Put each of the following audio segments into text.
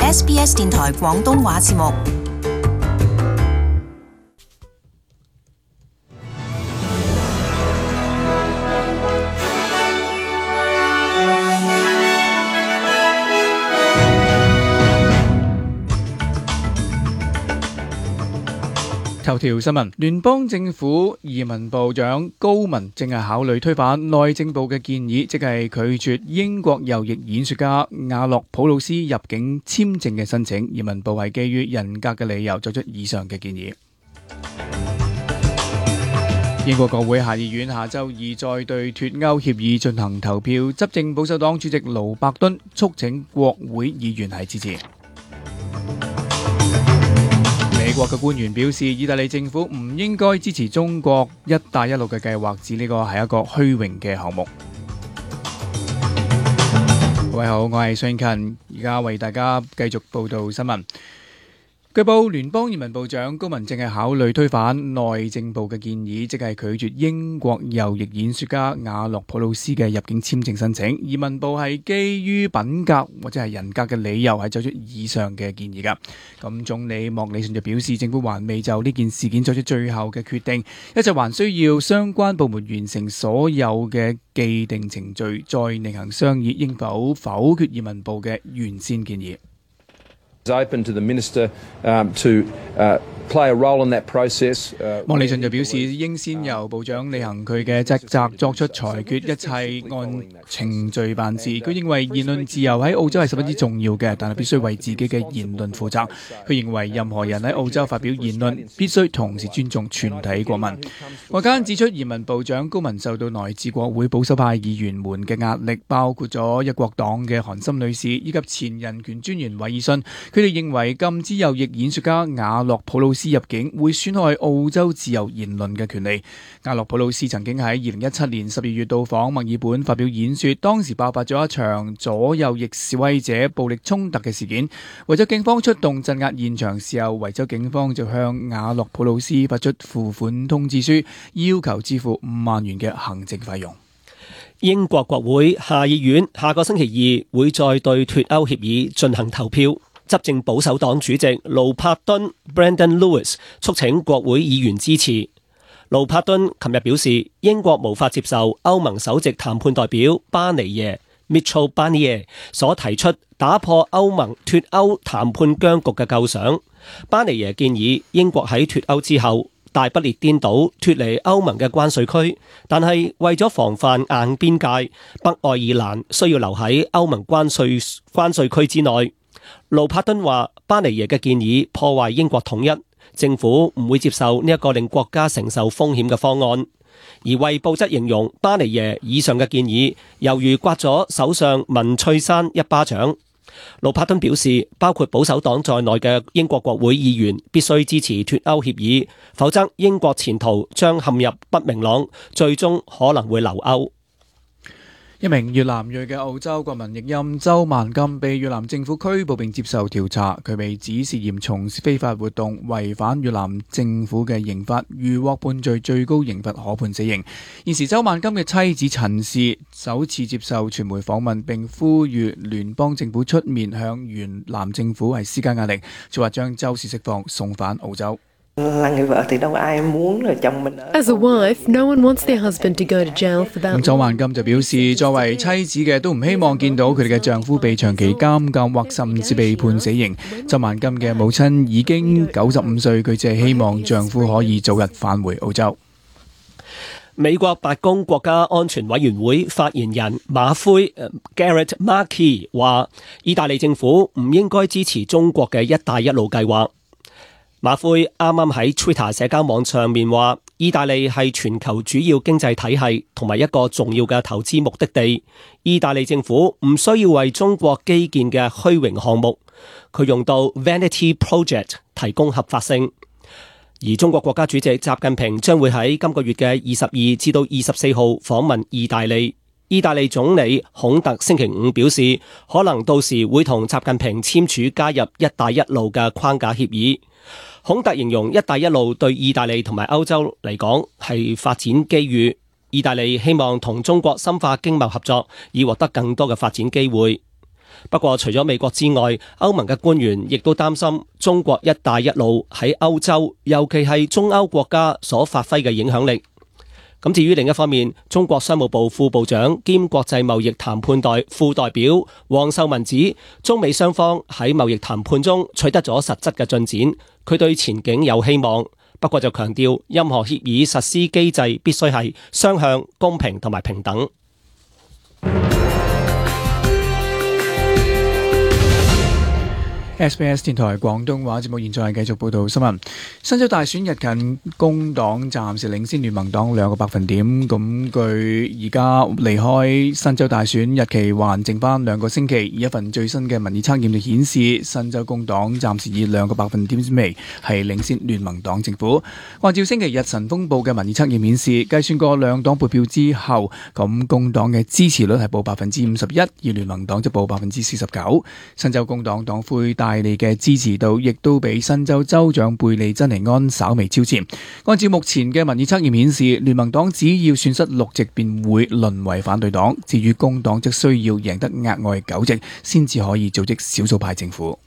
SBS 電台廣東話節目。 頭條新聞：聯邦政府移民部長高文正係考慮推翻內政部嘅建議，即係拒絕英國右翼演說家亞洛普魯斯入境簽證嘅申請。移民部係基於人格嘅理由作出以上嘅建議。英國國會下議院下週二再對脫歐協議進行投票，執政保守黨主席盧伯敦促請國會議員係支持。美國嘅官員表示，意大利政府唔應該支持中國一帶一路嘅計劃，指呢個係一個虛榮嘅項目。各位好，我係尚勤，而家為大家繼續報道新聞。據報，聯邦移民部長高文正係考慮推翻內政部嘅建議，即係拒絕英國右翼演說家亞洛普魯斯嘅入境簽證申請。移民部係基於品格或者係人格嘅理由係作出以上嘅建議㗎。咁總理莫里遜就表示，政府還未就呢件事件作出最後嘅決定，一直還需要相關部門完成所有嘅既定程序，再另行商議應否否決移民部嘅原先建議。 open to the minister to play a role in that process. 莫里遜就表示，應先由部長履行佢嘅職責，作出裁決，一切按程序辦事。佢認為言論自由喺澳洲係十分之重要嘅，但係必須為自己嘅言論負責。佢認為任何人喺澳洲發表言論，必須同時尊重全體國民。外間指出，移民部長高文受到來自國會保守派議員們嘅壓力，包括咗一國黨嘅韓森女士以及前人權專員韋爾遜。佢哋認為禁止右翼演說家亞洛普魯斯入境會損害澳洲自由言論嘅權利。亞洛普魯斯曾經喺2017年12月到訪墨爾本發表演說，當時爆發咗一場左右翼示威者暴力衝突嘅事件。為咗警方出動鎮壓現場時候，維州警方就向亞洛普魯斯發出付款通知書，要求支付5萬元嘅行政費用。 英國國會下議院下個星期二會再對脫歐協議進行投票。執政保守黨主席盧柏敦 Brendan Lewis 促請國會議員支持。盧柏敦琴日表示，英國無法接受歐盟首席談判代表巴尼耶 Michel Barnier 所提出打破歐盟脫歐談判僵局嘅構想。巴尼耶建議英國喺脫歐之後大不列顛島脫離歐盟嘅關稅區，但係為咗防範硬邊界，北愛爾蘭需要留喺歐盟關稅區之內。盧柏敦話，巴尼耶嘅建議破壞英國統一，政府唔會接受呢一個令國家承受風險嘅方案。而衛報則形容巴尼耶以上嘅建議猶如刮咗首相文翠珊一巴掌。盧柏敦表示，包括保守黨在內嘅英國國會議員必須支持脫歐協議，否則英國前途將陷入不明朗，最終可能會留歐。 一名越南裔嘅澳洲國民譯音周萬金被越南政府拘捕並接受調查，佢被指涉嫌從事非法活動，違反越南政府嘅刑法，如獲判罪，最高刑罰可判死刑。現時周萬金嘅妻子陳氏首次接受傳媒訪問，並呼籲聯邦政府出面向越南政府係施加壓力，就話將周氏釋放送返澳洲。 As a wife, no one wants their husband to go to jail for that. 周萬金就表示，作為妻子嘅都唔希望見到佢哋嘅丈夫被長期監禁或甚至被判死刑。周萬金嘅母親已經95歲，佢只係希望丈夫可以早日返回澳洲。 美國白宮國家安全委員會發言人馬奎 Garrett Markey 話，意大利政府唔應該支持中國嘅一帶一路計劃。馬奎啱啱喺 Twitter 社交網上面話，意大利係全球主要經濟體系同埋一個重要嘅投資目的地。意大利政府唔需要為中國基建嘅虛榮項目，佢用到 Vanity Project 提供合法性。而中國國家主席習近平將會喺今個月嘅22至到24號訪問意大利。意大利總理孔特星期五表示，可能到時會同習近平簽署加入一帶一路嘅框架協議。孔特形容一帶一路對意大利同埋歐洲嚟講係發展機遇，意大利希望同中國深化經貿合作，以獲得更多嘅發展機會。 不過除咗美國之外，歐盟嘅官員亦都擔心中國一帶一路喺歐洲，尤其係中歐國家所發揮嘅影響力。咁至於另一方面，中國商務部副部長兼國際貿易談判副代表王受文指，中美雙方喺貿易談判中取得咗實質嘅進展，佢對前景有希望。不過就強調，任何協議實施機制必須係雙向、公平同埋平等。 SBS 電台廣東話節目現在繼續報道新聞。新州大選日近，工黨暫時領先聯盟黨2個百分點。咁據而家離開新州大選日期還剩翻2個星期，而一份最新嘅民意測驗就顯示，新州工黨暫時以2個百分點之微係領先聯盟黨政府。按照星期日晨風報嘅民意測驗顯示，計算過兩黨撥票之後，咁工黨嘅支持率係報51%，而聯盟黨就報49%。新州工黨黨魁戴利嘅支持度亦都比新州州長貝利珍尼安稍微超前。按照目前嘅民意測驗顯示，聯盟黨只要損失6席便會淪為反對黨，至於工黨則需要贏得額外9席先至可以組織少數派政府。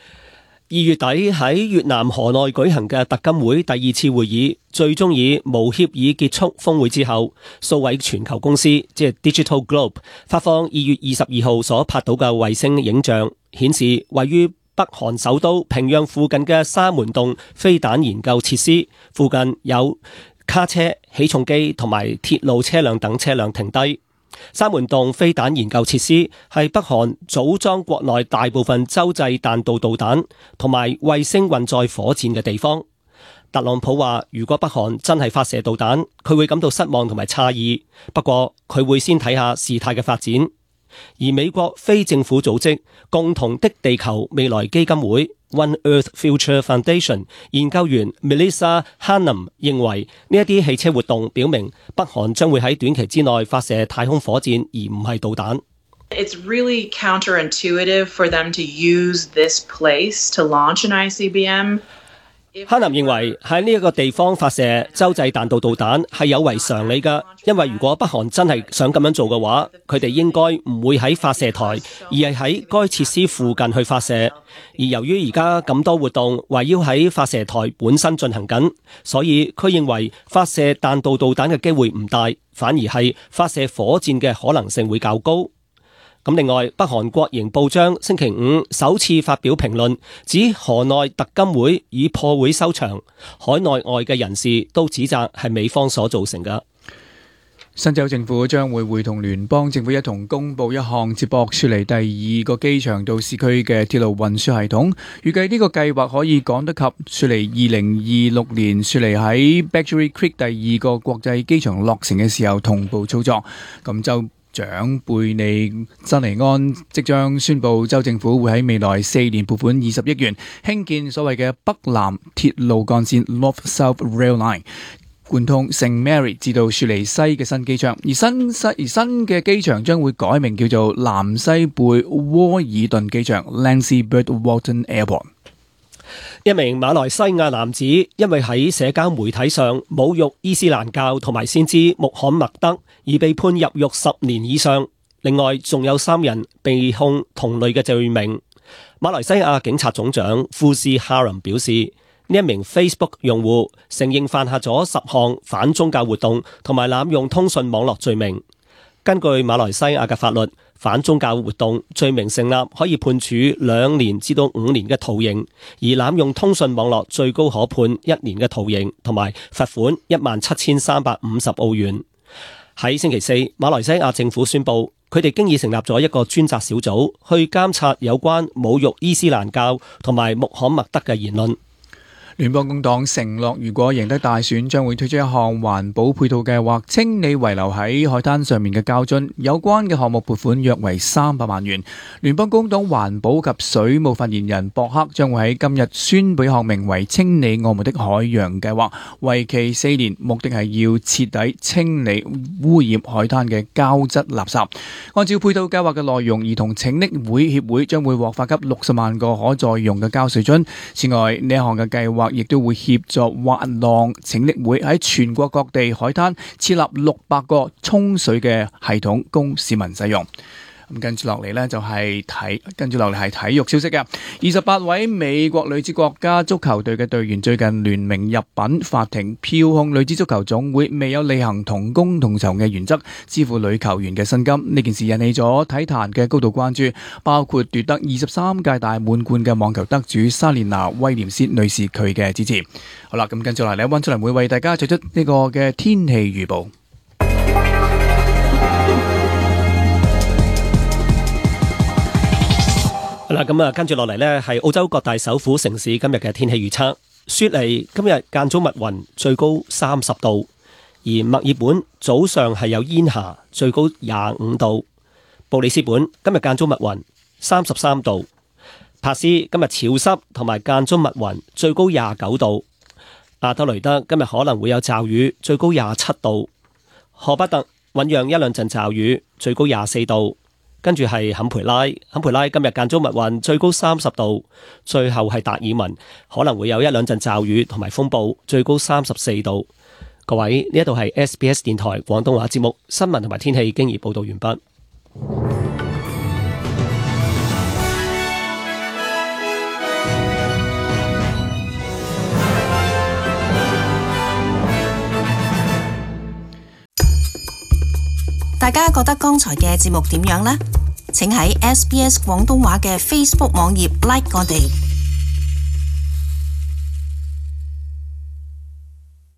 2月底喺越南河內舉行嘅特金會第2次會議，最終以無協議結束峰會之後，數位全球公司即係 Digital Globe 發放2月22號所拍到嘅衛星影像，顯示位於北韓首都平壤附近嘅沙門洞飛彈研究設施附近有卡車、起重機同埋鐵路車輛等車輛停低。沙門洞飛彈研究設施係北韓組裝國內大部分洲際彈道導彈同埋衛星運載火箭嘅地方。特朗普話，如果北韓真係發射導彈，佢會感到失望同埋詫異，不過佢會先睇下事態嘅發展。而美國非政府組織共同的地球未來基金會 One Earth Future Foundation 研究員 Melissa Hanum 認為，呢一啲汽車活動表明北韓將會喺短期之內發射太空火箭，而唔係導彈。 It's really counterintuitive for them to use this place to launch an ICBM. 哈林認為喺呢一個地方發射洲際彈道導彈係有違常理㗎，因為如果北韓真係想咁樣做嘅話，佢哋應該唔會喺發射台，而係喺該設施附近去發射。而由於而家咁多活動圍繞喺發射台本身進行緊，所以佢認為發射彈道導彈嘅機會唔大，反而係發射火箭嘅可能性會較高。咁另外，北韓國營報章星期五首次發表評論，指河內特金會以破會收場，海內外嘅人士都指責係美方所造成嘅。 新州政府將會會同聯邦政府一同公佈一項接駁雪梨第2個機場到市區嘅鐵路運輸系統，預計呢個計劃可以趕得及雪梨2026年雪梨喺 Badgerys Creek 第2個國際機場落成嘅時候同步操作。咁就長貝利珍尼安即將宣布，州政府會喺未來4年撥款20億元興建所謂嘅北南鐵路幹線 North-South Rail Line， 貫通聖 Mary 至到雪梨西嘅新機場。而新嘅機場將會改名叫做南西貝窩爾頓機場 Lancelot Walton Airport。 一名馬來西亞男子因為喺社交媒體上侮辱伊斯蘭教同埋先知穆罕默德而被判入獄10年以上。另外仲有3人被控同類嘅罪名。馬來西亞警察總長富士哈林表示，呢一名 Facebook 用戶承認犯下咗10項反宗教活動同埋濫用通訊網絡罪名。根據馬來西亞嘅法律，反宗教活動罪名成立可以判處2年至到5年嘅徒刑，而濫用通訊網絡最高可判1年嘅徒刑同埋罰款17,350澳元。喺星期四，馬來西亞政府宣布，佢哋經已成立咗一個專責小組去監察有關侮辱伊斯蘭教同埋穆罕默德嘅言論。 聯邦工黨承諾，如果贏得大選，將會推出一項環保配套計劃，清理遺留喺海灘上面嘅膠樽。有關嘅項目撥款約為300萬元。聯邦工黨環保及水務發言人博克將會喺今日宣布一項名為清理我們的海洋計劃，為期4年，目的係要徹底清理污染海灘嘅膠質垃圾。按照配套計劃嘅內容，兒童拯溺會協會將會獲發給60萬個可再用嘅膠水樽。此外，呢一項嘅計劃亦都會協助滑浪拯溺會喺全國各地海灘設立600個沖水嘅系統供市民使用。 咁跟住落嚟呢，跟住落嚟係體育消息嘅。28位美國女子國家足球隊嘅隊員最近聯名入稟法庭，票控女子足球總會未有履行同工同酬嘅原則，支付女球員嘅薪金。呢件事引起咗體壇嘅高度關注，包括奪得23屆大滿貫嘅網球得主莎蓮娜威廉斯女士佢嘅支持。好啦，咁跟住落嚟呢，溫出嚟會為大家作出呢個嘅天氣預報。 好啦，咁跟住落嚟呢，係澳洲各大首府城市今日嘅天氣預測。雪梨今日間中密雲，最高30度；而墨爾本早上係有煙霞，最高25度；布里斯本今日間中密雲，33度；帕斯今日潮濕同埋間中密雲，最高29度；阿德雷德今日可能會有驟雨，最高27度；荷巴特醞釀一兩陣驟雨，最高24度。跟住係坎培拉今日間中密雲，最高30度。最後係達爾文，可能會有一兩陣驟雨同埋風暴，最高34度。各位，呢一度係 SBS 電台廣東話節目新聞同埋天氣經已報道完畢。 大家覺得剛才嘅節目點樣呢？請喺 SBS 廣東話嘅 Facebook 網頁 like 我哋。